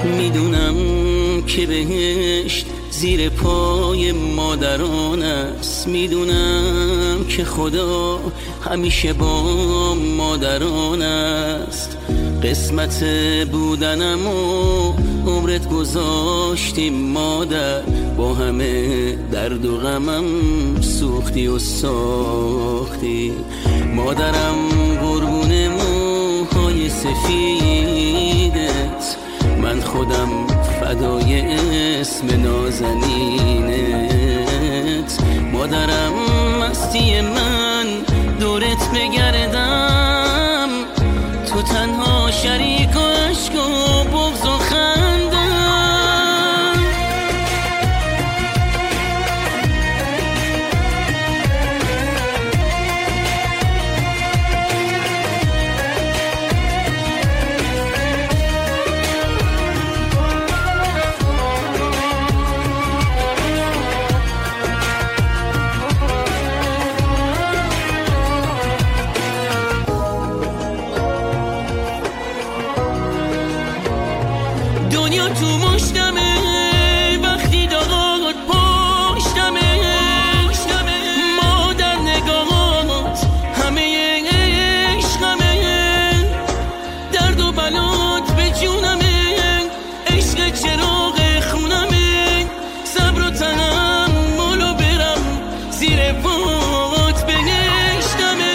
میدونم که بهشت زیر پای مادران است، میدونم که خدا همیشه با مادران است. قسمت بودنم و عمرت گذاشتیم مادر، با همه درد و غمم سوختی و ساختی. مادرم قربون موهای سفیدت، من خودم فدای اسم نازنینت. مادرم مستی من دورت بگردم، تو تنها شریک و عشق و بغض و خندم. دنیا تو مشتمه وقتی داد پشتمه، مادر نگاهات همه عشقمه، درد و بلات به جونمه، عشق چراغ خونمه، صبر و تحمل و برم زیر پات بهشتمه.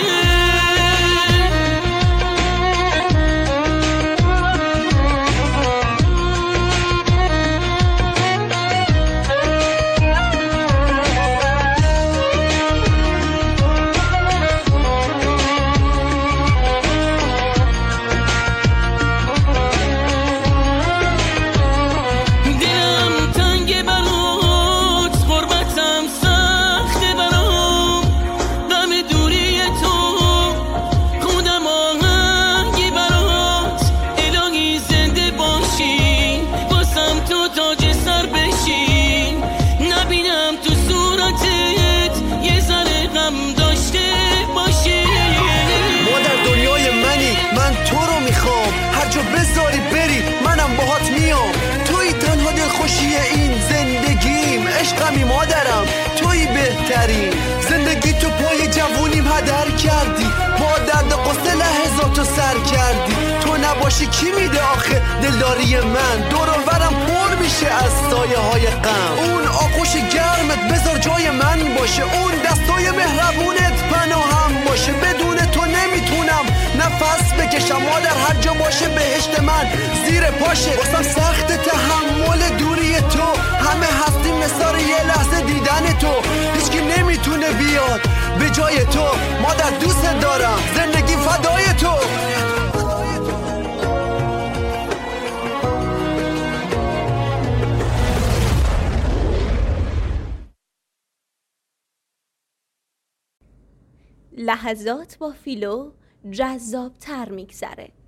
بذاری بری منم باهات میام، توی تنها دلخوشی این زندگیم، عشقمی مادرم توی بهترین. زندگی تو پای جوونیم هدر کردی، با درد و قصه لحظاتو سر کردی. تو نباشی کی میده آخه دلداری من، دور و برم پر میشه از سایه های غم. اون آغوش گرمت بذار جای من باشه، اون دستای مهربونت پناهم باشه. بدون تو نمیتونم نفس بکشم، مادر هر جا باشه بهشت من زیر پاشه. واسم سخت تحمل دوری تو، همه هستیم مثال یه لحظه دیدن تو. هیچکی نمیتونه بیاد به جای تو، مادر دوست دارم زندگی فدای تو. لحظات با فیلو جذاب تر میگذره.